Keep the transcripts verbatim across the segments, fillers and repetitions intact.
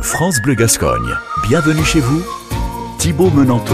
France Bleu Gascogne, bienvenue chez vous, Thibaut Menanteau.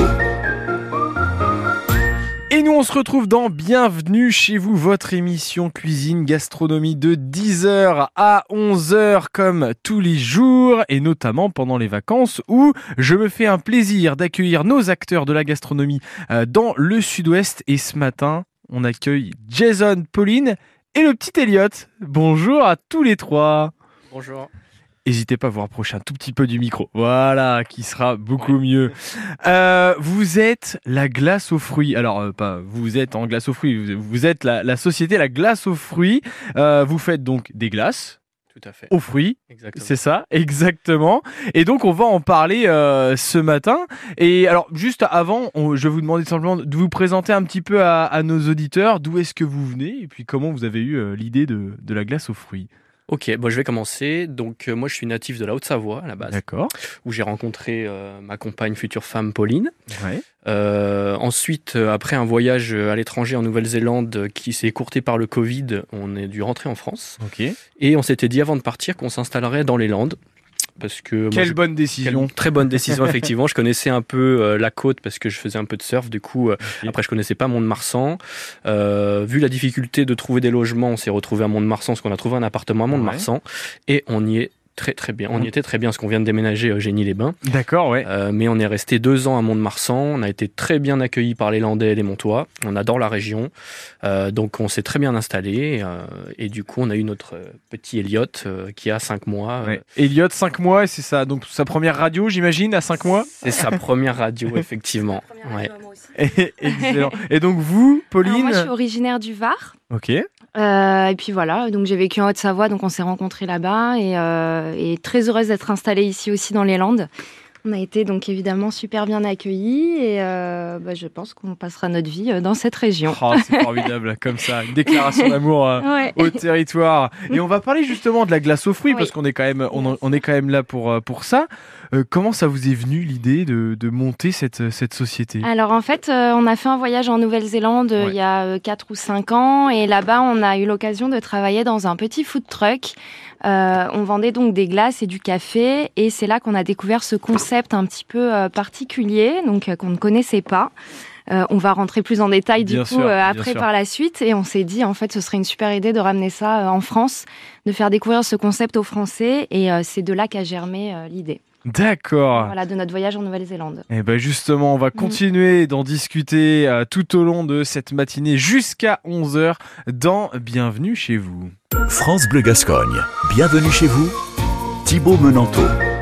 Et nous on se retrouve dans Bienvenue chez vous, votre émission cuisine gastronomie de dix heures à onze heures comme tous les jours et notamment pendant les vacances où je me fais un plaisir d'accueillir nos acteurs de la gastronomie dans le sud-ouest. Et ce matin, on accueille Jason, Pauline et le petit Elliot. Bonjour à tous les trois. Bonjour. N'hésitez pas à vous rapprocher un tout petit peu du micro. Voilà, qui sera beaucoup mieux. Euh, vous êtes la glace aux fruits. Alors, euh, pas vous êtes en glace aux fruits. Vous, vous êtes la, la société La Glace aux fruits. Euh, vous faites donc des glaces. Tout à fait. Aux fruits. Exactement. C'est ça, exactement. Et donc, on va en parler euh, ce matin. Et alors, juste avant, on, je vais vous demander simplement de vous présenter un petit peu à, à nos auditeurs. D'où est-ce que vous venez et puis comment vous avez eu euh, l'idée de, de la glace aux fruits. Ok, bon, je vais commencer. Donc, euh, moi, je suis natif de la Haute-Savoie à la base. D'accord. Où j'ai rencontré euh, ma compagne, future femme, Pauline. Ouais. Euh, ensuite, euh, après un voyage à l'étranger en Nouvelle-Zélande qui s'est écourté par le Covid, on est dû rentrer en France. Ok. Et on s'était dit avant de partir qu'on s'installerait dans les Landes. Parce que Quelle moi, je... bonne décision. Quelle très bonne décision, effectivement. Je connaissais un peu euh, la côte parce que je faisais un peu de surf. Du coup, euh, okay. Après, je connaissais pas Mont-de-Marsan. Euh, vu la difficulté de trouver des logements, on s'est retrouvé à Mont-de-Marsan parce qu'on a trouvé un appartement à Mont-de-Marsan. Ouais. Et on y est très très bien. On y était très bien parce qu'on vient de déménager à Génie-les-Bains. D'accord, ouais. Euh, mais on est resté deux ans à Mont-de-Marsan. On a été très bien accueillis par les Landais et les Montois. On adore la région. Euh, donc on s'est très bien installé. Euh, et du coup, on a eu notre petit Elliot euh, qui a cinq mois. Ouais. Elliot, cinq mois, et c'est ça. Donc sa première radio, j'imagine, à cinq mois. C'est sa première radio, effectivement. Première radio ouais. Moi aussi. Et, excellent. Et donc vous, Pauline. Alors moi, je suis originaire du Var. Ok. Euh, et puis voilà, donc j'ai vécu en Haute-Savoie, donc on s'est rencontrés là-bas et, euh, et très heureuse d'être installée ici aussi dans les Landes. On a été donc évidemment super bien accueillis et euh, bah, je pense qu'on passera notre vie dans cette région. Oh, c'est formidable, comme ça, une déclaration d'amour euh, ouais. au territoire. Et on va parler justement de la glace aux fruits oui. parce qu'on est quand même, on, on est quand même là pour pour ça. Euh, comment ça vous est venu l'idée de, de monter cette, cette société ? Alors en fait, euh, on a fait un voyage en Nouvelle-Zélande ouais. il y a euh, quatre ou cinq ans et là-bas, on a eu l'occasion de travailler dans un petit food truck. Euh, on vendait donc des glaces et du café et c'est là qu'on a découvert ce concept un petit peu euh, particulier, donc euh, qu'on ne connaissait pas. Euh, on va rentrer plus en détail du bien coup sûr, euh, après par la suite et on s'est dit en fait ce serait une super idée de ramener ça euh, en France, de faire découvrir ce concept aux Français et euh, c'est de là qu'a germé euh, l'idée. D'accord. Voilà, de notre voyage en Nouvelle-Zélande. Et ben justement, on va continuer mmh. d'en discuter euh, tout au long de cette matinée jusqu'à onze heures dans Bienvenue chez vous. France Bleu Gascogne, bienvenue chez vous, Thibaut Menanteau.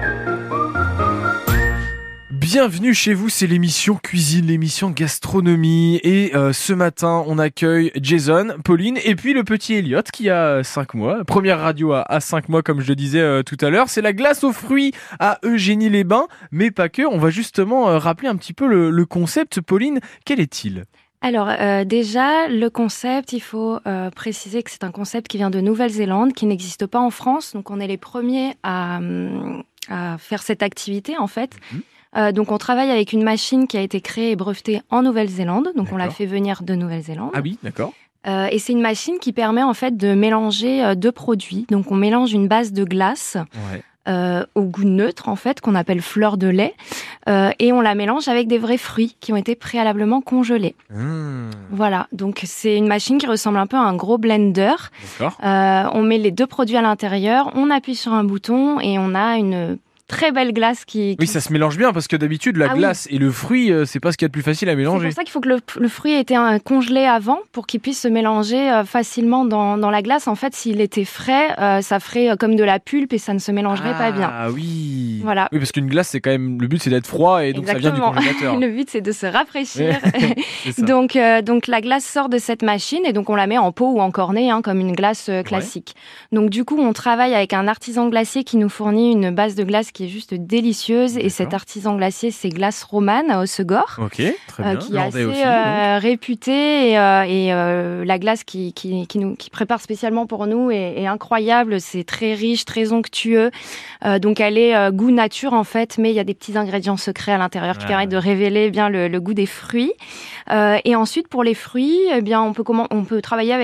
Bienvenue chez vous, c'est l'émission cuisine, l'émission gastronomie. Et euh, ce matin, on accueille Jason, Pauline et puis le petit Elliot qui a cinq mois. Première radio à, à cinq mois, comme je le disais euh, tout à l'heure. C'est la glace aux fruits à Eugénie-les-Bains, mais pas que. On va justement euh, rappeler un petit peu le, le concept. Pauline, quel est-il ? Alors euh, déjà, le concept, il faut euh, préciser que c'est un concept qui vient de Nouvelle-Zélande, qui n'existe pas en France. Donc on est les premiers à, à faire cette activité en fait. Mmh. Euh, donc on travaille avec une machine qui a été créée et brevetée en Nouvelle-Zélande. Donc d'accord. On l'a fait venir de Nouvelle-Zélande. Ah oui, d'accord. Euh, et c'est une machine qui permet en fait de mélanger euh, deux produits. Donc on mélange une base de glace ouais. euh, au goût neutre en fait, qu'on appelle fleur de lait, euh, et on la mélange avec des vrais fruits qui ont été préalablement congelés. Mmh. Voilà, donc c'est une machine qui ressemble un peu à un gros blender. D'accord. Euh, on met les deux produits à l'intérieur, on appuie sur un bouton et on a une très belle glace qui, qui... Oui, ça se mélange bien parce que d'habitude, la ah, glace oui. et le fruit, euh, c'est pas ce qu'il y a de plus facile à mélanger. C'est pour ça qu'il faut que le, le fruit ait été un, congelé avant pour qu'il puisse se mélanger euh, facilement dans, dans la glace. En fait, s'il était frais, euh, ça ferait euh, comme de la pulpe et ça ne se mélangerait ah, pas bien. Ah oui. Voilà. Oui, parce qu'une glace, c'est quand même le but, c'est d'être froid et donc exactement. Ça vient du congélateur. Le but, c'est de se rafraîchir. donc, euh, donc la glace sort de cette machine et donc on la met en pot ou en cornet, hein, comme une glace euh, classique. Ouais. Donc du coup, on travaille avec un artisan glacier qui nous fournit une base de glace qui est juste délicieuse. Et cet artisan glacier, c'est Glace Romane à Hossegor, ok, très bien. Euh, qui est assez aussi, euh, réputé et, euh, et euh, la glace qui, qui, qui nous qui prépare spécialement pour nous est, est incroyable. C'est très riche, très onctueux. Euh, donc elle est euh, goût nature en fait, mais il y a des petits ingrédients secrets à l'intérieur qui ah, permettent ouais. de révéler bien le, le goût des fruits. Euh, et ensuite pour les fruits, eh bien on peut comment on peut travailler avec euh,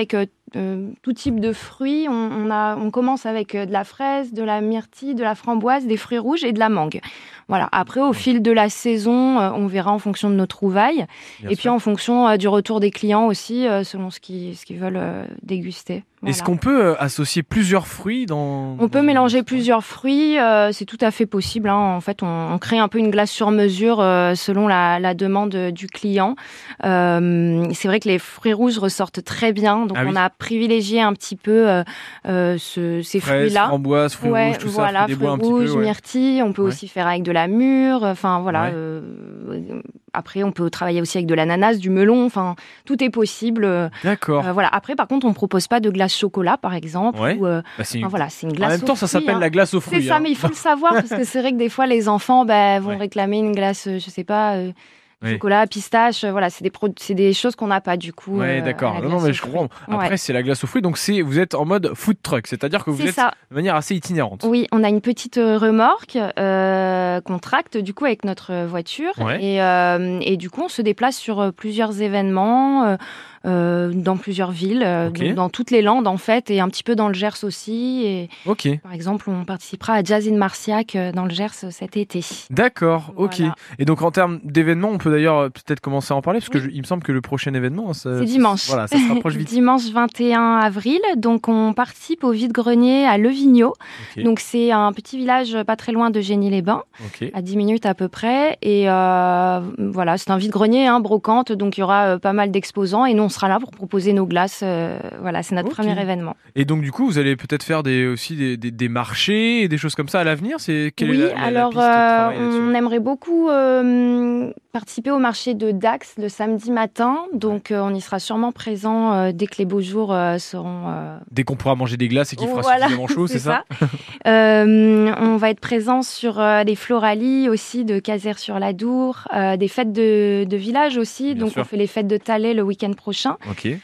euh, tout type de fruits. On, on, a, on commence avec de la fraise, de la myrtille, de la framboise, des fruits rouges et de la mangue. Voilà. Après, au fil de la saison, euh, on verra en fonction de nos trouvailles. Bien et sûr. Puis en fonction euh, du retour des clients aussi, euh, selon ce qu'ils, ce qu'ils veulent euh, déguster. Voilà. Est-ce qu'on peut euh, associer plusieurs fruits dans... On peut mélanger plusieurs fruits, euh, c'est tout à fait possible. Hein. En fait, on, on crée un peu une glace sur mesure euh, selon la, la demande du client. Euh, c'est vrai que les fruits rouges ressortent très bien, donc ah oui. on a privilégié un petit peu euh, euh, ce, ces Fraise, fruits-là. Framboises, fruits ouais, rouges, tout voilà, ça, fruits fruits des bois un rouges, petit peu. Ouais. Myrtille, on peut ouais. aussi faire avec de la mûre. Enfin voilà. Ouais. Euh, après, on peut travailler aussi avec de l'ananas, du melon. Enfin, tout est possible. D'accord. Euh, voilà. Après, par contre, on ne propose pas de glace chocolat, par exemple. Ouais. Ou, euh, bah, c'est une... enfin, voilà, c'est une glace. En même temps, ça s'appelle hein. la glace aux fruits. C'est ça, hein. mais il faut le savoir parce que c'est vrai que des fois, les enfants bah, vont ouais. réclamer une glace, je sais pas. Euh, Oui. Chocolat, pistache, voilà, c'est des, pro- c'est des choses qu'on n'a pas du coup. Ouais, euh, d'accord. Non, non, mais je comprends. Après, ouais. c'est la glace aux fruits, donc c'est, vous êtes en mode food truck, c'est-à-dire que vous c'est êtes ça. de manière assez itinérante. Oui, on a une petite remorque euh, qu'on tracte du coup avec notre voiture ouais. et, euh, et du coup on se déplace sur plusieurs événements. Euh, Euh, dans plusieurs villes, euh, okay. donc dans toutes les Landes en fait, et un petit peu dans le Gers aussi. Et, okay. Par exemple, on participera à Jazz in Marciac euh, dans le Gers cet été. D'accord, ok. Voilà. Et donc en termes d'événements, on peut d'ailleurs peut-être commencer à en parler, parce oui. que je, il me semble que le prochain événement, ça, c'est dimanche. Ça, voilà, ça se rapproche vite. Dimanche vingt et un avril, donc on participe au vide-grenier à Levigno. Okay. Donc c'est un petit village pas très loin de Génie-les-Bains, okay. à dix minutes à peu près. Et euh, voilà, c'est un vide-grenier, hein, brocante, donc il y aura euh, pas mal d'exposants, et nous on sera là pour proposer nos glaces. Euh, voilà, c'est notre okay. premier événement. Et donc du coup, vous allez peut-être faire des, aussi des, des, des marchés et des choses comme ça à l'avenir. C'est quelle oui, est la, la, alors la piste de travail euh, on aimerait beaucoup euh, participer au marché de Dax le samedi matin. Donc euh, on y sera sûrement présent euh, dès que les beaux jours euh, seront. Euh... Dès qu'on pourra manger des glaces et qu'il fera voilà, suffisamment chaud, c'est, c'est ça, ça euh, On va être présent sur euh, des floralies aussi de Casères-sur-l'Adour, euh, des fêtes de, de village aussi. Bien donc sûr. On fait les fêtes de Thalais le week-end prochain. Okay.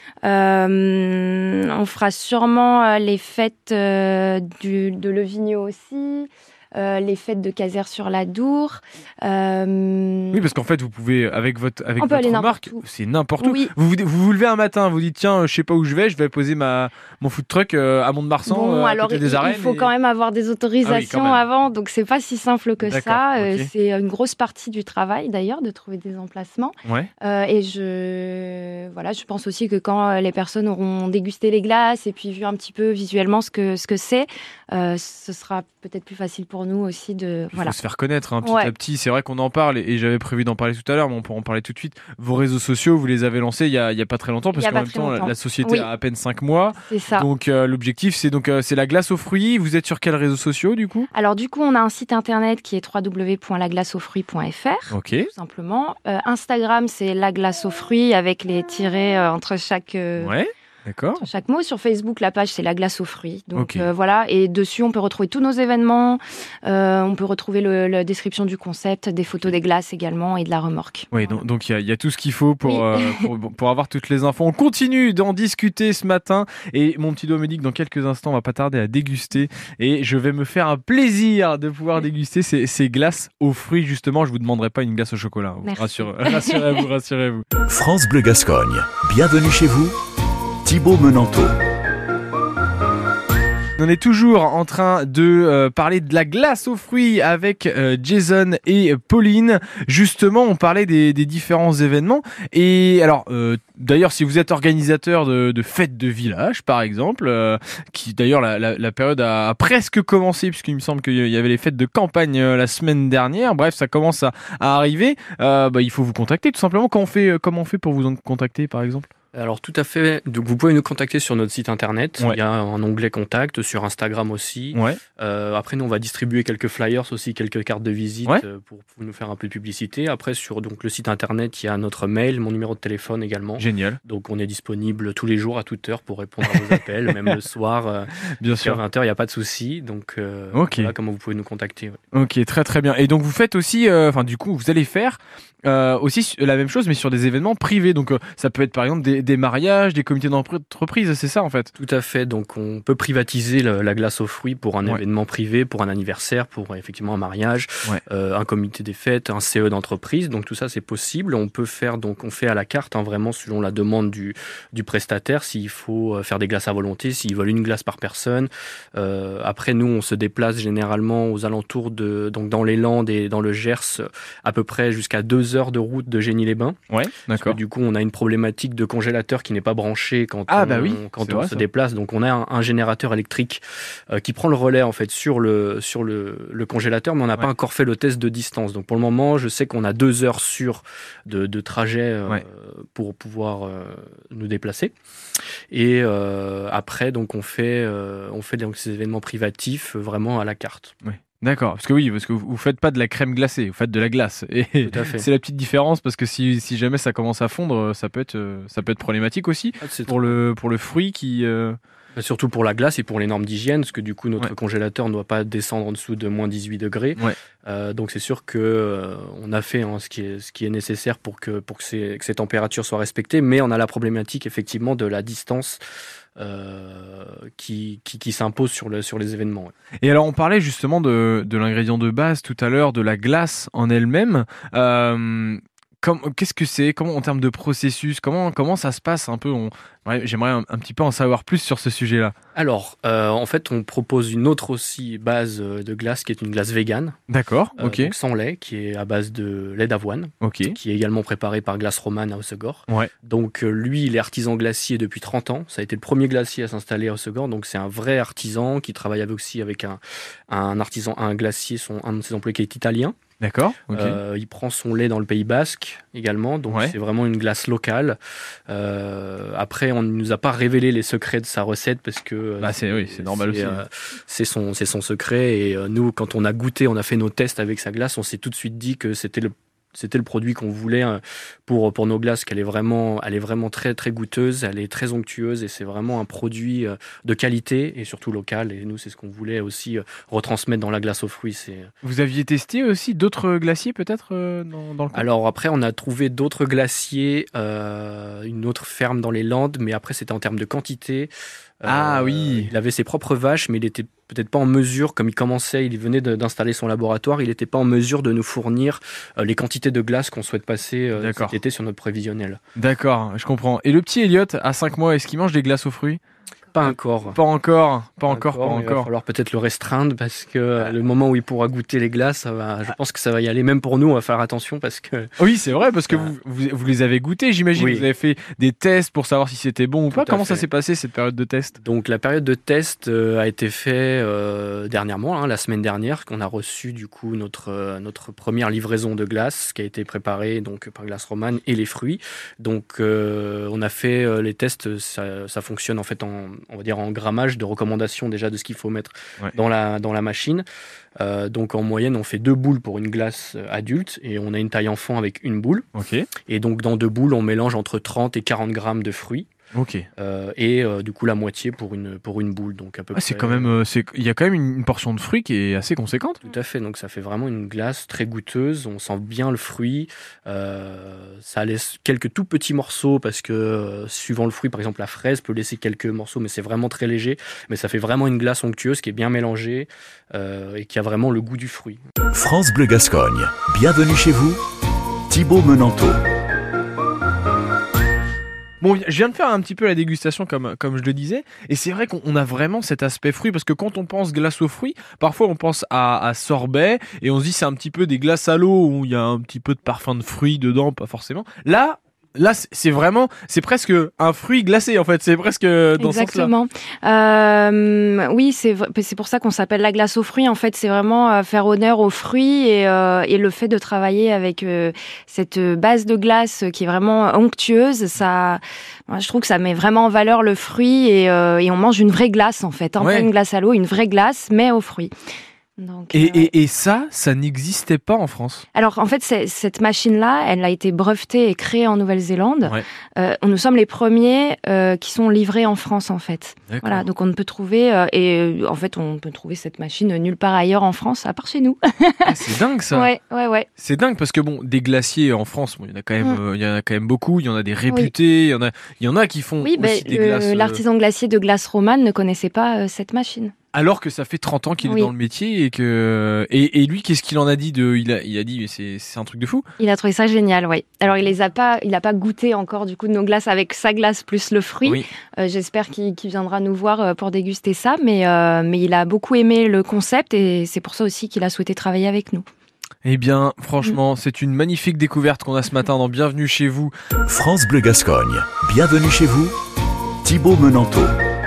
Euh, on fera sûrement euh, les fêtes euh, du, de Levigno aussi. Euh, les fêtes de Casères-sur-l'Adour. Euh... Oui, parce qu'en fait, vous pouvez, avec votre, avec on peut votre marque, c'est n'importe où. Oui. Vous, vous vous levez un matin, vous dites, tiens, je sais pas où je vais, je vais poser ma, mon food truck euh, à Mont-de-Marsan, bon, euh, à alors côté des il, arènes. Il faut et... quand même avoir des autorisations ah oui, avant, donc c'est pas si simple que D'accord, ça. okay. Euh, c'est une grosse partie du travail, d'ailleurs, de trouver des emplacements. Ouais. Euh, et je, voilà, je pense aussi que quand les personnes auront dégusté les glaces et puis vu un petit peu visuellement ce que, ce que c'est, euh, ce sera peut-être plus facile pour nous aussi de... Il voilà. faut se faire connaître hein, petit ouais. à petit. C'est vrai qu'on en parle et, et j'avais prévu d'en parler tout à l'heure, mais on peut en parler tout de suite. Vos réseaux sociaux, vous les avez lancés il y a, il y a pas très longtemps, parce qu'en même temps, la, la société oui. a à peine cinq mois. C'est ça. Donc euh, l'objectif, c'est donc euh, c'est la glace aux fruits. Vous êtes sur quels réseaux sociaux du coup ? Alors du coup, on a un site internet qui est w w w point la glace aux fruits point f r. Ok. Tout simplement. Euh, Instagram, c'est la glace aux fruits avec les tirets euh, entre chaque. Euh... Ouais. D'accord. Chaque mot. Sur Facebook, la page, c'est la glace aux fruits. Donc okay. euh, voilà, et dessus, on peut retrouver tous nos événements. Euh, on peut retrouver le, la description du concept, des photos des glaces également et de la remorque. Oui, voilà. donc il y, y a tout ce qu'il faut pour, oui. euh, pour, pour avoir toutes les infos. On continue d'en discuter ce matin et mon petit doigt me dit que dans quelques instants, on va pas tarder à déguster et je vais me faire un plaisir de pouvoir déguster ces, ces glaces aux fruits. Justement, je vous demanderai pas une glace au chocolat. Rassurez, rassurez-vous, rassurez-vous. France Bleu Gascogne, bienvenue chez vous. Thibaut Menanteau. On est toujours en train de euh, parler de la glace aux fruits avec euh, Jason et Pauline. Justement, on parlait des, des différents événements. Et alors, euh, d'ailleurs, si vous êtes organisateur de, de fêtes de village, par exemple, euh, qui d'ailleurs la, la, la période a, a presque commencé, puisqu'il me semble qu'il y avait les fêtes de campagne euh, la semaine dernière. Bref, ça commence à, à arriver. Euh, bah, il faut vous contacter tout simplement. Comment on fait, comment on fait pour vous en contacter, par exemple ? Alors tout à fait, donc vous pouvez nous contacter sur notre site internet, ouais. il y a un onglet contact, sur Instagram aussi. Ouais. Euh, après nous on va distribuer quelques flyers aussi, quelques cartes de visite ouais. pour, pour nous faire un peu de publicité. Après sur donc, le site internet il y a notre mail, mon numéro de téléphone également. Génial. Donc on est disponible tous les jours à toute heure pour répondre à vos appels, même le soir, euh, bien sûr. À vingt heures il n'y a pas de souci. Donc euh, okay. voilà comment vous pouvez nous contacter. Ouais. Ok, très très bien. Et donc vous faites aussi, enfin euh, du coup vous allez faire Euh, aussi la même chose mais sur des événements privés, donc euh, ça peut être par exemple des, des mariages, des comités d'entreprise, c'est ça en fait? Tout à fait, donc on peut privatiser le, la glace aux fruits pour un ouais. événement privé, pour un anniversaire, pour effectivement un mariage, ouais. euh, un comité des fêtes, un C E d'entreprise, donc tout ça c'est possible. On peut faire, donc on fait à la carte, hein, vraiment selon la demande du, du prestataire, s'il faut faire des glaces à volonté, s'ils veulent une glace par personne. Euh, après nous on se déplace généralement aux alentours de, donc dans les Landes et dans le Gers, à peu près jusqu'à deux heures de route de Génie-les-Bains. Ouais, d'accord. Du coup on a une problématique de congélateur qui n'est pas branché quand ah, on, bah oui, quand on vrai, se ça. déplace. Donc on a un, un générateur électrique euh, qui prend le relais en fait sur le sur le, le congélateur, mais on n'a ouais. pas encore fait le test de distance. Donc pour le moment, je sais qu'on a deux heures sûres de, de trajet euh, ouais. pour pouvoir euh, nous déplacer. Et euh, après, donc on fait euh, on fait donc ces événements privatifs euh, vraiment à la carte. Ouais. D'accord, parce que oui, parce que vous faites pas de la crème glacée, vous faites de la glace. Et c'est la petite différence parce que si, si jamais ça commence à fondre, ça peut être, ça peut être problématique aussi ah, pour, le, pour le fruit qui... Euh... Surtout pour la glace et pour les normes d'hygiène, parce que du coup notre ouais. congélateur ne doit pas descendre en dessous de moins dix-huit degrés. Ouais. Euh, donc c'est sûr qu'on euh, a fait hein, ce, qui est, ce qui est nécessaire pour que, pour que, ces, que ces températures soient respectées, mais on a la problématique effectivement de la distance Euh, qui, qui, qui s'impose sur, le, sur les événements. Ouais. Et alors on parlait justement de, de l'ingrédient de base tout à l'heure, de la glace en elle-même. Euh, comme, qu'est-ce que c'est? Comment, en termes de processus, comment, comment ça se passe un peu? on, ouais, J'aimerais un, un petit peu en savoir plus sur ce sujet-là. Alors, euh, en fait, on propose une autre aussi base de glace qui est une glace végane. D'accord, euh, ok. Donc sans lait, qui est à base de lait d'avoine, okay. qui est également préparé par Glace Romane à Hossegor. Ouais. Donc euh, lui, il est artisan glacier depuis trente ans. Ça a été le premier glacier à s'installer à Hossegor. Donc c'est un vrai artisan qui travaille avec aussi avec un, un artisan, un glacier, son, un de ses employés qui est italien. D'accord. Okay. Euh, il prend son lait dans le Pays Basque également, donc ouais. c'est vraiment une glace locale. Euh, après, on ne nous a pas révélé les secrets de sa recette parce que bah, c'est, oui, c'est normal c'est, aussi. Euh, c'est son, c'est son secret. Et euh, nous, quand on a goûté, on a fait nos tests avec sa glace, on s'est tout de suite dit que c'était le C'était le produit qu'on voulait pour, pour nos glaces, qu'elle est vraiment, elle est vraiment très, très goûteuse, elle est très onctueuse et c'est vraiment un produit de qualité et surtout local. Et nous, c'est ce qu'on voulait aussi retransmettre dans la glace aux fruits. C'est... Vous aviez testé aussi d'autres glaciers peut-être dans, dans le coin? Alors après, on a trouvé d'autres glaciers, euh, une autre ferme dans les Landes, mais après, c'était en termes de quantité. Ah euh, oui. Il avait ses propres vaches, mais il était peut-être pas en mesure, comme il commençait, il venait de, d'installer son laboratoire, il n'était pas en mesure de nous fournir euh, les quantités de glace qu'on souhaite passer euh, cet été sur notre prévisionnel. D'accord, je comprends. Et le petit Elliot, à cinq mois, est-ce qu'il mange des glaces aux fruits? Pas encore. Pas encore, pas, pas encore, encore, pas encore. Il va falloir peut-être le restreindre parce que ah. le moment où il pourra goûter les glaces, ça va, je pense que ça va y aller. Même pour nous, on va faire attention parce que... Oui, c'est vrai, parce que ah. vous, vous, vous les avez goûtés, j'imagine. Oui. Vous avez fait des tests pour savoir si c'était bon ou pas. Comment fait. Ça s'est passé, cette période de test? Donc, la période de test euh, a été faite euh, dernièrement, hein, la semaine dernière, qu'on a reçu du coup notre, euh, notre première livraison de glace qui a été préparée donc, par Glace Romane et les fruits. Donc, euh, on a fait euh, les tests, ça, ça fonctionne en fait en, on va dire en grammage de recommandations déjà de ce qu'il faut mettre ouais. dans, la, dans la machine. Euh, donc en moyenne, on fait deux boules pour une glace adulte et on a une taille enfant avec une boule. Okay. Et donc dans deux boules, on mélange entre trente et quarante grammes de fruits. Ok. Euh, et euh, du coup la moitié pour une pour une boule, donc à peu ah, près. C'est quand même, euh, c'est il y a quand même une portion de fruits qui est assez conséquente. Tout à fait. Donc ça fait vraiment une glace très goûteuse. On sent bien le fruit. Euh, ça laisse quelques tout petits morceaux parce que euh, suivant le fruit, par exemple la fraise peut laisser quelques morceaux, mais c'est vraiment très léger. Mais ça fait vraiment une glace onctueuse qui est bien mélangée euh, et qui a vraiment le goût du fruit. France Bleu Gascogne. Bienvenue chez vous, Thibaut Menanteau. Bon, je viens de faire un petit peu la dégustation comme, comme je le disais, et c'est vrai qu'on a vraiment cet aspect fruit, parce que quand on pense glace aux fruits, parfois on pense à, à sorbet, et on se dit c'est un petit peu des glaces à l'eau, où il y a un petit peu de parfum de fruits dedans, pas forcément. Là, Là, c'est vraiment, c'est presque un fruit glacé en fait, c'est presque dans Exactement. ce sens-là. Euh, oui, c'est c'est pour ça qu'on s'appelle la glace aux fruits. En fait, c'est vraiment euh, faire honneur aux fruits et, euh, et le fait de travailler avec euh, cette base de glace qui est vraiment onctueuse, ça, moi, je trouve que ça met vraiment en valeur le fruit et, euh, et on mange une vraie glace en fait, hein, ouais. Pas une glace à l'eau, une vraie glace, mais aux fruits. Donc, Et, euh, et, et ça, ça n'existait pas en France. Alors en fait, c'est, cette machine-là, elle a été brevetée et créée en Nouvelle-Zélande. Ouais. Euh, nous sommes les premiers euh, qui sont livrés en France en fait. D'accord. Voilà, donc on ne peut trouver euh, et euh, en fait on peut trouver cette machine nulle part ailleurs en France à part chez nous. Ah, c'est dingue ça. Ouais, ouais, ouais. C'est dingue parce que bon, des glaciers en France, bon, il y en a quand même, Mm. euh, il y en a quand même beaucoup. Il y en a des réputés, il y en a, il y en a qui font Oui, ben, aussi des le- glaces. euh, l'artisan glacier de glace romane ne connaissait pas euh, cette machine. Alors que ça fait trente ans qu'il Oui. est dans le métier et que et, et lui, qu'est-ce qu'il en a dit de, il a, il a dit, mais c'est, c'est un truc de fou. Il a trouvé ça génial, oui. Alors il les a pas, il a pas goûté encore du coup de nos glaces avec sa glace plus le fruit. Oui. Euh, j'espère qu'il, qu'il viendra nous voir euh, pour déguster ça, mais euh, mais il a beaucoup aimé le concept et c'est pour ça aussi qu'il a souhaité travailler avec nous. Eh bien, franchement, c'est une magnifique découverte qu'on a ce matin dans Bienvenue chez vous. France Bleu Gascogne. Bienvenue chez vous, Thibaut Menanteau.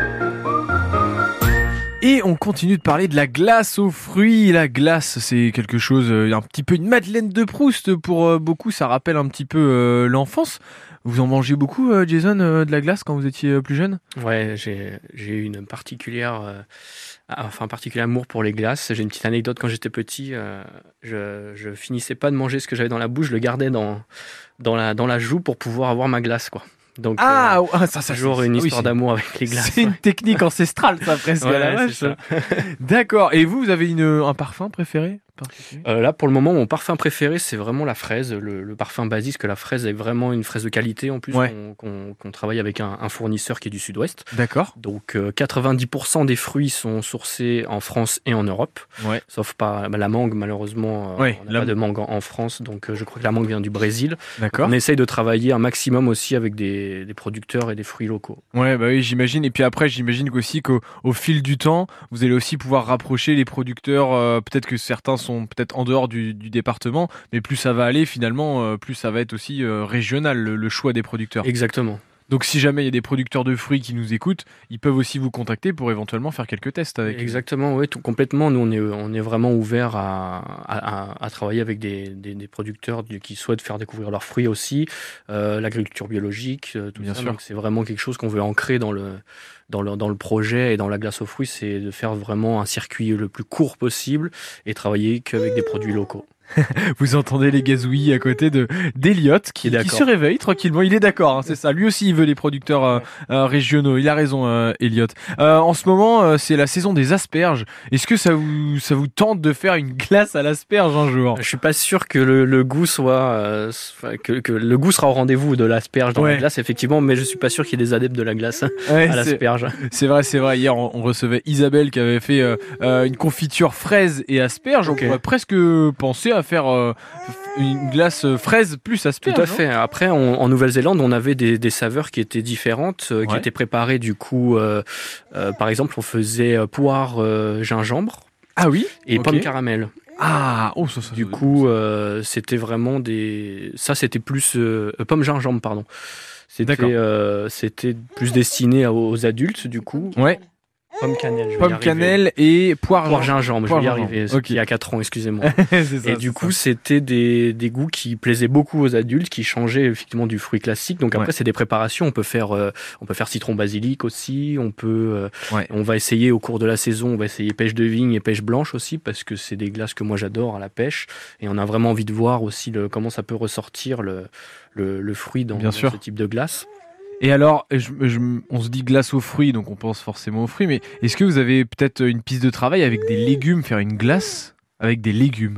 Et on continue de parler de la glace aux fruits. La glace, c'est quelque chose, euh, un petit peu une Madeleine de Proust pour euh, beaucoup. Ça rappelle un petit peu euh, l'enfance. Vous en mangez beaucoup, euh, Jason, euh, de la glace quand vous étiez euh, plus jeune? Ouais, j'ai, j'ai eu une particulière, euh, enfin, un particulier amour pour les glaces. J'ai une petite anecdote quand j'étais petit. Euh, je, je finissais pas de manger ce que j'avais dans la bouche, je le gardais dans, dans, la, dans la joue pour pouvoir avoir ma glace, quoi. Donc, Ah, euh, ouais, ça, ça, toujours c'est- une oui, histoire c'est- d'amour avec les glaces. C'est une technique ancestrale, ça, presque. Ouais, à la ouais, vache. c'est ça. D'accord. Et vous, vous avez une, un parfum préféré particulier? Euh, là, pour le moment, mon parfum préféré, c'est vraiment la fraise, le, le parfum basique, parce que la fraise est vraiment une fraise de qualité. En plus, Ouais. qu'on, qu'on, qu'on travaille avec un, un fournisseur qui est du sud-ouest. D'accord. Donc, euh, quatre-vingt-dix pour cent des fruits sont sourcés en France et en Europe, Ouais. sauf pas bah, la mangue, malheureusement. euh, Ouais, on n'a la- pas de mangue en, en France, donc euh, je crois que la mangue vient du Brésil. D'accord. On essaye de travailler un maximum aussi avec des, des producteurs et des fruits locaux. Ouais, bah oui, j'imagine. Et puis après, j'imagine qu'aussi qu'au au fil du temps, vous allez aussi pouvoir rapprocher les producteurs. euh, peut-être que certains sont peut-être en dehors du, du département, mais plus ça va aller, finalement, euh, plus ça va être aussi euh, régional, le, le choix des producteurs. Exactement. Donc si jamais il y a des producteurs de fruits qui nous écoutent, ils peuvent aussi vous contacter pour éventuellement faire quelques tests avec. Exactement, oui, tout complètement. Nous, on est, on est vraiment ouvert à, à, à- à travailler avec des, des, des producteurs du- qui souhaitent faire découvrir leurs fruits aussi, euh, l'agriculture biologique, euh, tout Bien ça. sûr. Donc, c'est vraiment quelque chose qu'on veut ancrer dans le, dans, le, dans le projet et dans la glace aux fruits, c'est de faire vraiment un circuit le plus court possible et travailler qu'avec des produits locaux. Vous entendez les gazouillis à côté de d'Eliott qui, Il est qui d'accord. se réveille tranquillement. Il est d'accord, hein, c'est ça. Lui aussi, il veut les producteurs euh, euh, régionaux. Il a raison, euh, Eliott. Euh, en ce moment, euh, c'est la saison des asperges. Est-ce que ça vous ça vous tente de faire une glace à l'asperge un jour? Je suis pas sûr que le, le goût soit euh, soit- que, que le goût sera au rendez-vous de l'asperge dans Ouais. la glace, effectivement, mais je suis pas sûr qu'il y ait des adeptes de la glace Ouais, à c'est- l'asperge. C'est vrai, c'est vrai. Hier, on, on recevait Isabelle qui avait fait euh, euh, une confiture fraise et asperge. Ok. On pourrait presque penser à faire euh, une glace fraise plus asperge. Tout à non fait. Après, on- en Nouvelle-Zélande, on avait des, des saveurs qui étaient différentes, euh, qui Ouais. étaient préparées du coup. euh, euh, par exemple, on faisait euh, poire, euh, gingembre Ah oui. et Ok. pomme caramel. Ah, oh, ça, ça, Du ça- coup, euh, c'était vraiment des. Ça, c'était plus euh, euh, pomme gingembre, pardon. C'était D'accord. euh, c'était plus destiné à- aux adultes, du coup. Ouais. Pomme cannelle. je vais y Pomme arriver. cannelle et poire. Poire gingembre, Poire je vais y gingembre. arriver. Ok. Il y a quatre ans, excusez-moi. C'est ça, Et du c'est coup, ça. c'était des, des goûts qui plaisaient beaucoup aux adultes, qui changeaient effectivement du fruit classique. Donc après, Ouais. c'est des préparations. On peut faire, euh, on peut faire citron basilic aussi. On peut, euh, Ouais. on va essayer au cours de la saison, on va essayer pêche de vigne et pêche blanche aussi parce que c'est des glaces que moi j'adore à la pêche. Et on a vraiment envie de voir aussi le, comment ça peut ressortir le, le, le fruit dans, Bien dans sûr. ce type de glace. Et alors, je, je- on se dit glace aux fruits, donc on pense forcément aux fruits, mais est-ce que vous avez peut-être une piste de travail avec des légumes, faire une glace avec des légumes?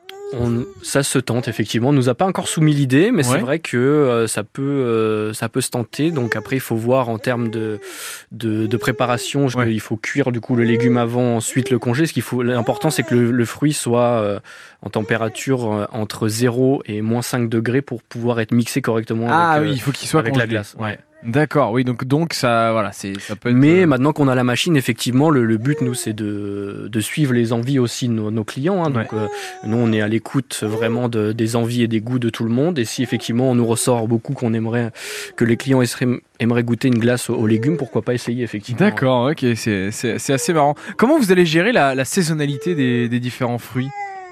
On, ça se tente effectivement. On nous a pas encore soumis l'idée, mais Ouais. c'est vrai que euh, ça peut, euh, ça peut se tenter. Donc après, il faut voir en termes de de, de préparation. parce Ouais. qu'il faut cuire du coup le légume avant, ensuite le congé. Ce qu'il faut, l'important c'est que le, le fruit soit euh, en température euh, entre zéro et moins cinq degrés pour pouvoir être mixé correctement Ah avec, oui, euh, il faut qu'il soit avec la congelé. glace. Ouais. D'accord, oui, donc donc ça, voilà, c'est ça peut être. Mais euh, maintenant qu'on a la machine, effectivement, le, le but, nous, c'est de, de suivre les envies aussi de nos, nos clients. Hein. Donc, euh, nous, on est à l'écoute vraiment de, des envies et des goûts de tout le monde. Et si effectivement, on nous ressort beaucoup qu'on aimerait que les clients aimeraient, aimeraient goûter une glace aux, aux légumes, pourquoi pas essayer, effectivement. D'accord, ok, c'est c'est c'est assez marrant. Comment vous allez gérer la, la saisonnalité des, des différents fruits?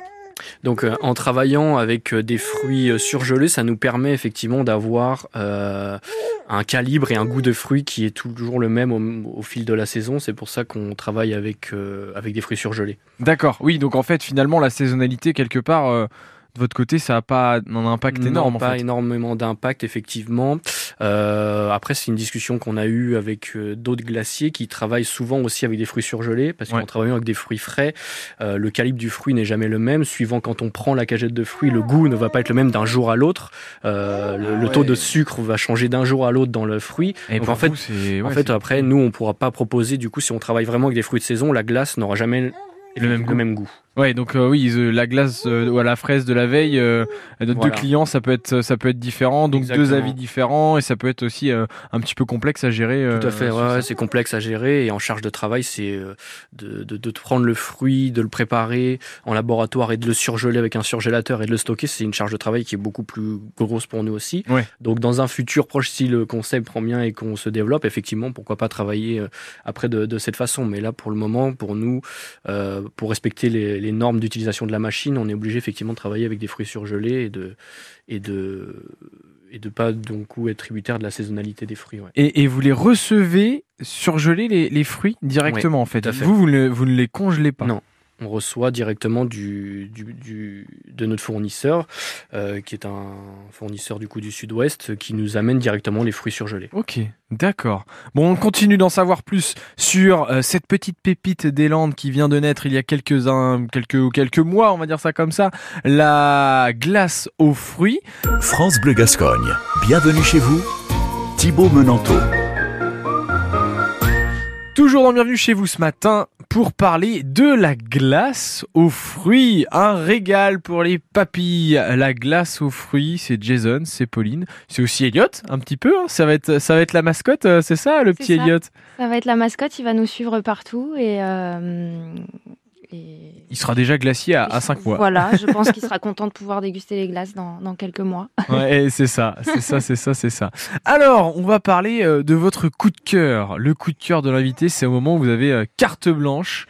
Donc euh, en travaillant avec euh, des fruits euh, surgelés, ça nous permet effectivement d'avoir euh, un calibre et un goût de fruits qui est toujours le même au, au fil de la saison. C'est pour ça qu'on travaille avec, euh, avec des fruits surgelés. D'accord, oui, donc en fait finalement la saisonnalité quelque part... Euh... De votre côté, ça n'a pas un impact énorme. Non, en pas fait. énormément d'impact, effectivement. Euh, après, c'est une discussion qu'on a eue avec euh, d'autres glaciers qui travaillent souvent aussi avec des fruits surgelés, parce ouais. qu'en travaillant avec des fruits frais, euh, le calibre du fruit n'est jamais le même. Suivant quand on prend la cagette de fruits, le goût ne va pas être le même d'un jour à l'autre. Euh, le, ah, le taux ouais. de sucre va changer d'un jour à l'autre dans le fruit. Et Donc en fait, vous, c'est... en Ouais, fait c'est... après, nous, on ne pourra pas proposer, du coup, si on travaille vraiment avec des fruits de saison, la glace n'aura jamais le même, le goût. même goût. Ouais, donc euh, oui, euh, la glace euh, ou à la fraise de la veille, euh, de voilà. deux clients, ça peut être ça peut être différent, donc Exactement. deux avis différents, et ça peut être aussi euh, un petit peu complexe à gérer. Euh, Tout à fait, ouais, ouais, c'est complexe à gérer, et en charge de travail, c'est euh, de, de, de prendre le fruit, de le préparer en laboratoire et de le surgeler avec un surgélateur et de le stocker. C'est une charge de travail qui est beaucoup plus grosse pour nous aussi. Ouais. Donc dans un futur proche, si le concept prend bien et qu'on se développe, effectivement, pourquoi pas travailler euh, après de, de cette façon. Mais là, pour le moment, pour nous, euh, pour respecter les, les normes d'utilisation de la machine, on est obligé effectivement de travailler avec des fruits surgelés et de et de et de pas donc être tributaire de la saisonnalité des fruits. Ouais. Et, et vous les recevez surgelés les, les fruits directement, ouais, en fait. fait. Vous vous ne, vous ne les congelez pas. Non. On reçoit directement du, du, du, de notre fournisseur, euh, qui est un fournisseur du coup du Sud-Ouest, qui nous amène directement les fruits surgelés. Ok, d'accord. Bon, on continue d'en savoir plus sur euh, cette petite pépite des Landes qui vient de naître il y a quelques, un, quelques, quelques mois, on va dire ça comme ça, la glace aux fruits. France Bleu Gascogne, bienvenue chez vous, Thibaut Menanteau. Toujours dans Bienvenue chez vous ce matin pour parler de la glace aux fruits. Un régal pour les papilles. La glace aux fruits, c'est Jason, c'est Pauline. C'est aussi Elliot, un petit peu. Hein. Ça va être, ça va être la mascotte, c'est ça, le c'est petit ça. Elliot? Ça va être la mascotte, il va nous suivre partout et... Euh... Et... Il sera déjà glacier à, à cinq mois. Voilà, je pense qu'il sera content de pouvoir déguster les glaces dans, dans quelques mois. Ouais, c'est ça, c'est ça, c'est ça, c'est ça. Alors, on va parler euh, de votre coup de cœur. Le coup de cœur de l'invité, c'est au moment où vous avez euh, carte blanche.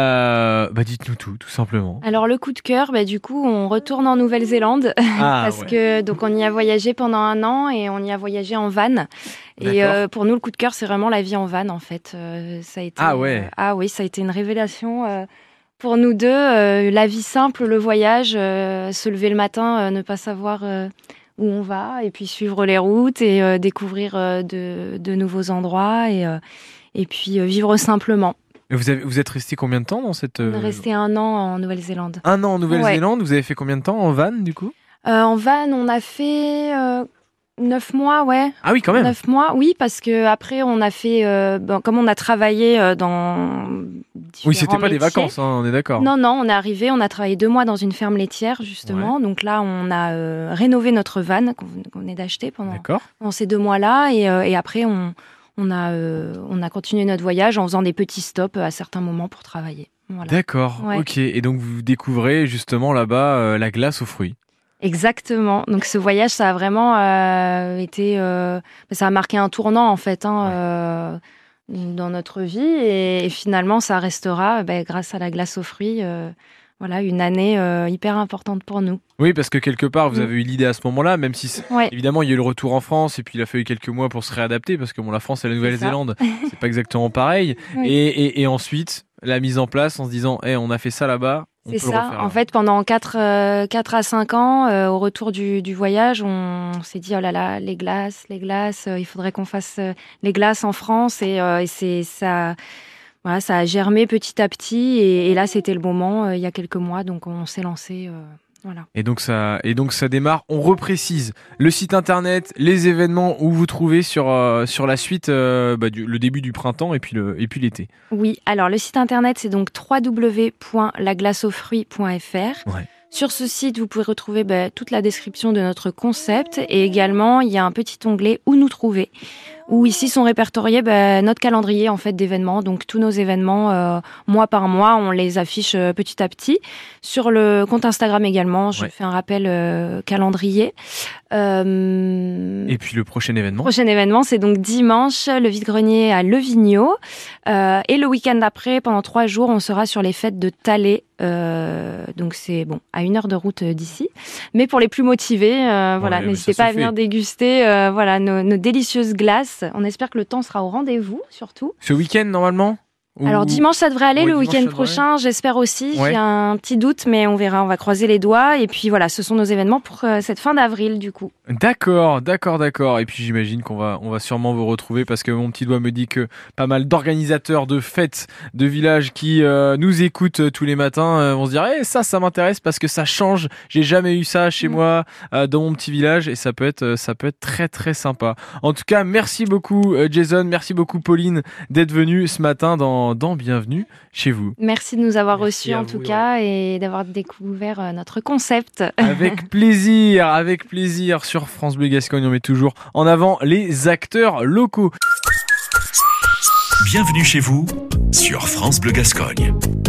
Euh, bah, dites-nous tout, tout simplement. Alors, le coup de cœur, bah, du coup, on retourne en Nouvelle-Zélande ah, parce ouais. que donc on y a voyagé pendant un an et on y a voyagé en van. Et euh, pour nous, le coup de cœur, c'est vraiment la vie en van, en fait. Euh, ça a été. Ah ouais. Euh, ah oui, ça a été une révélation. Euh, Pour nous deux, euh, la vie simple, le voyage, euh, se lever le matin, euh, ne pas savoir euh, où on va, et puis suivre les routes et euh, découvrir euh, de, de nouveaux endroits, et, euh, et puis euh, vivre simplement. Et vous, avez, vous êtes resté combien de temps dans cette... On est resté un an en Nouvelle-Zélande. Un an en Nouvelle-Zélande, ouais. Vous avez fait combien de temps en van, du coup euh, En van, on a fait... Euh, Neuf mois, ouais. Ah oui, quand même. Neuf mois, oui, parce que après on a fait, euh, ben, comme on a travaillé euh, dans. Oui, c'était pas métiers, des vacances, hein, on est d'accord. Non, non, on est arrivé, on a travaillé deux mois dans une ferme laitière justement. Ouais. Donc là, on a euh, rénové notre van qu'on, qu'on venait d'acheter pendant, pendant ces deux mois-là, et, euh, et après on, on a, euh, on a continué notre voyage en faisant des petits stops à certains moments pour travailler. Voilà. D'accord, ouais. Ok. Et donc vous découvrez justement là-bas euh, la glace aux fruits. Exactement. Donc ce voyage, ça a vraiment euh, été, euh, ça a marqué un tournant en fait hein, ouais. euh, dans notre vie et, et finalement ça restera, bah, grâce à la glace aux fruits, euh, voilà une année euh, hyper importante pour nous. Oui, parce que quelque part vous avez eu l'idée à ce moment-là, même si ouais. évidemment il y a eu le retour en France et puis il a fallu quelques mois pour se réadapter parce que bon la France et la Nouvelle-Zélande c'est, c'est pas exactement pareil. Oui. Et, et, et ensuite la mise en place en se disant, hey, on a fait ça là-bas. C'est ça. En fait, pendant quatre à cinq ans, euh, au retour du, du voyage, on, on s'est dit, oh là là, les glaces, les glaces, euh, il faudrait qu'on fasse euh, les glaces en France. Et, euh, et c'est, ça, voilà, ça a germé petit à petit. Et, et là, c'était le moment, euh, il y a quelques mois. Donc, on s'est lancé. Euh, voilà. Et donc, ça, et donc, ça démarre. On reprécise le site internet, les événements où vous trouvez sur, euh, sur la suite, euh, bah, du, le début du printemps et puis, le, et puis l'été. Oui, alors le site internet, c'est donc w w w point la glace aux fruits point f r. Ouais. Sur ce site, vous pouvez retrouver bah, toute la description de notre concept et également, il y a un petit onglet « Où nous trouver » où ici sont répertoriés bah, notre calendrier en fait d'événements. Donc tous nos événements, euh, mois par mois, on les affiche euh, petit à petit. Sur le compte Instagram également, je ouais. fais un rappel euh, calendrier. Euh... Et puis le prochain événement. Le prochain événement, c'est donc dimanche, le vide-grenier à Levigno. Euh, et le week-end après, pendant trois jours, on sera sur les fêtes de Thallet. Euh, donc c'est bon, à une heure de route d'ici. Mais pour les plus motivés, euh, ouais, voilà, n'hésitez pas à venir fait. déguster euh, voilà, nos, nos délicieuses glaces. On espère que le temps sera au rendez-vous, surtout. Ce week-end, normalement ? Alors dimanche ça devrait aller, ouais, le week-end prochain aller. J'espère aussi, ouais. J'ai un petit doute mais on verra, on va croiser les doigts et puis voilà, ce sont nos événements pour euh, cette fin d'avril du coup. D'accord, d'accord, d'accord. Et puis j'imagine qu'on va, on va sûrement vous retrouver parce que mon petit doigt me dit que pas mal d'organisateurs de fêtes de villages qui euh, nous écoutent tous les matins euh, vont se dire eh, ça, ça m'intéresse parce que ça change. J'ai jamais eu ça chez mmh. moi euh, dans mon petit village et ça peut être, ça peut être très très sympa. En tout cas, merci beaucoup euh, Jason, merci beaucoup Pauline d'être venue ce matin dans, dans Bienvenue chez vous. Merci de nous avoir reçus en vous, tout ouais. cas et d'avoir découvert euh, notre concept. Avec plaisir, avec plaisir. Sur France Bleu Gascogne, on met toujours en avant les acteurs locaux. Bienvenue chez vous sur France Bleu Gascogne.